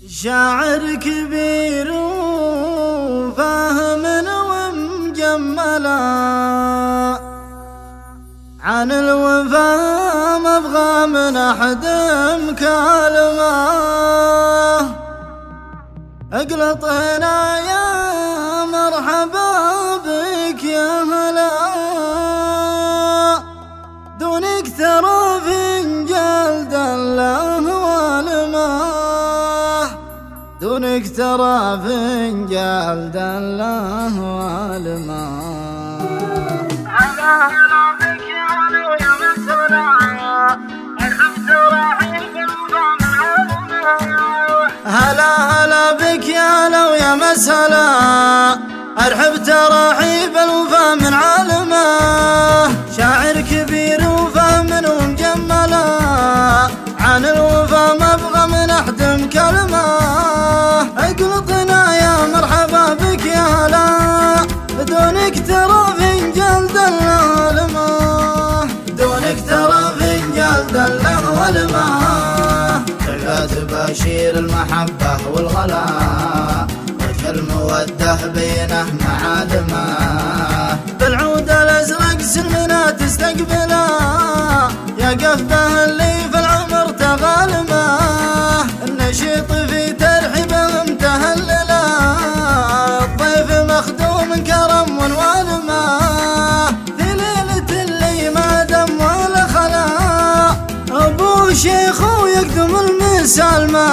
شاعر كبير وفاهم ومجملا، عن الوفا مبغى من أحد مكالمة. اقلطنا يا مرحبا بك يا هلا، دونك ترى فنجال دله والماه، دونك ترى فنجال دله والماه. هلا هلا بك يا هلا ويا مسرع، ارحب تراحيب الوفا من عالمه. هلا هلا بك يا هلا ويا مسهلا، ارحب تراحيب الوفا من عالمه. شاعر كبير وفهم ومجملا، عن الوفا مبغى من أحد مكلمة. اقلطنا يا مرحبا بك يا هلا، دونك ترى فنجال دله والماه، دونك ترى فنجال دله والماه. تلقى تباشير المحبة والغلا، وجه المودة بينه معالمه. بالعود الازرق سلمنا تستقبله، يا قفبه اللي في العمر تغالمه. النشيط في ترحيبه متهلله، الضيف مخدوم كرم والوالمه. في ليلة اللي ما دم ولا خلا، ابو شيخ ويقدم المسالمه،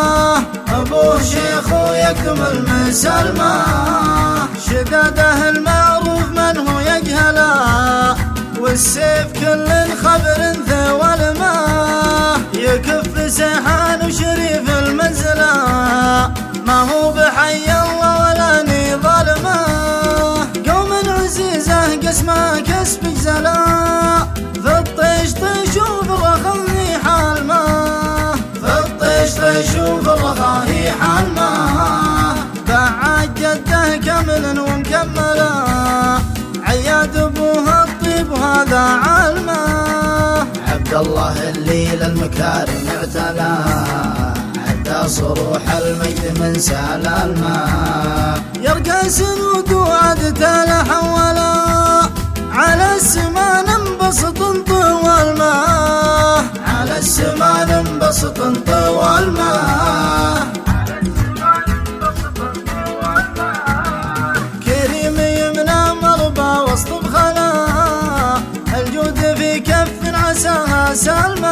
ابو شيخ ويقدم المسالمه. شداده المعروف من هو يجهله، والسيف كل خبر ذو الماء. يكف سيحان وشريف المنزله، ما هو بحي الله ولا ني ظالمه. قوم عزيزه قسمه كسب جزلا، في الطيش طيش وفي الرخاء حال ما، في الطيش طيش وفي الرخاء حال ما. بعد جده كامل ومكمله، عياد ابوها الطيب وهذا علمه. عبد الله اللي للمكارم اعتلى، عدى صروح المجد من سلالمه. يرقى سنود وعدته لحولا، على السما ننبسط طوال الماء، على السما ننبسط طوال الماء. كريم يمنى مربى وسط بخلا، الجود في كف عساها سلمى.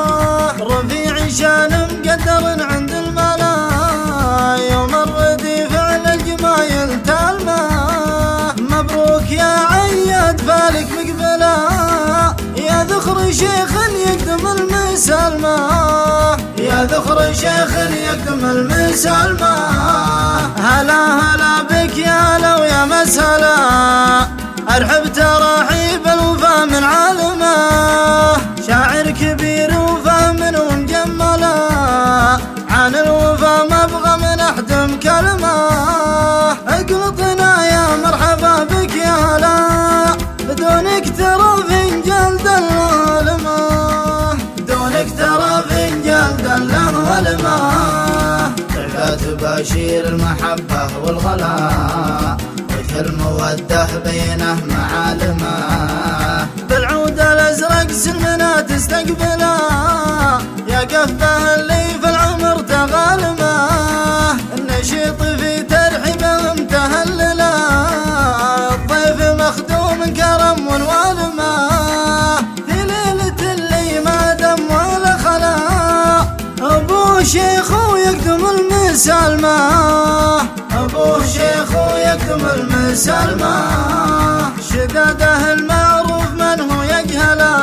رفيع شان مقدر عند الملا، يوم الردي فعل الجمايل تلمى. مبروك يا عياد فالك مقبلا، يا ذخر شيخ يقدم المسالمة، يا ذخر شيخ يقدم المسالمة. هلا هلا بك يا هلا ويا مسهلا، ارحب تراحيب الوفا من عالمه. شاعر كبير وفهم ومجملا، عن الوفا مبغى من أحد مكلمه. اقلطنا يا مرحبا بك يا هلا، دونك ترى فنجال دله والماه، دونك ترى فنجال دله والماه. تلقى تباشير المحبة والغلا، وجه المودة بينه معالمه. بالعود الازرق سلمنا تستقبله، يا قفبه اللي في العمر تغالمه. النشيط في ترحيبه متهلله، الضيف مخدوم كرم والوالمه. في ليلة اللي ما دم ولا خلا، ابو شيخ ويقدم المسالمه، ابو شيخ ويقدم المسالمه. شداده المعروف من هو يجهله،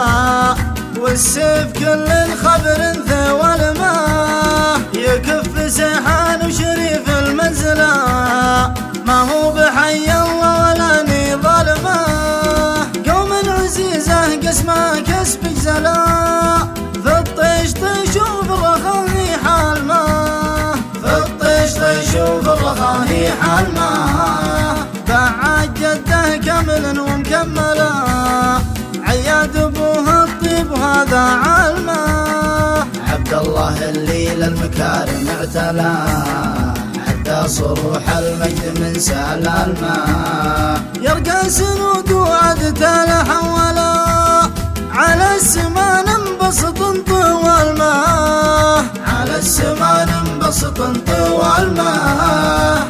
والسيف كل خبر ذو الماء. يكف سيحان وشريف المنزله، ما هو بحي الله ولا ني ظالمه. قوم عزيزه قسمه كسب جزلا، في الطيش طيش وفي الرخاء حال ما، في الطيش طيش وفي الرخاء حال ما. بعد جده كامل ومكمله، عياد ابوها الطيب وهذا علمه. عبد الله اللي للمكارم اعتلى حتى صروح المجد من سال الماء يرقى سنود وعدته لحولا على السما ننبسط طوى الماء على السما ننبسط طوى الماء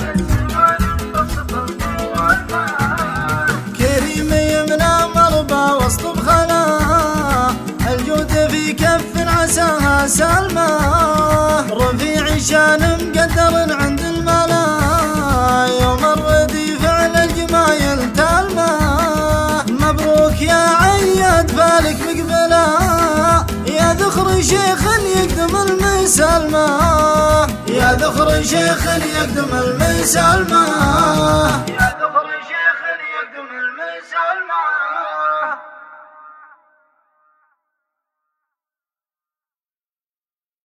كريم يمنى مربى وسط بخلا الجود في كف عساها سلمى رفيع شان مقدر عند الملا يوم الرديف على الجمايل تلمى مبروك يا عياد فالك مقبلا يا ذخر شيخ يقدم المسلمى يا ذخر شيخ يقدم المسلمى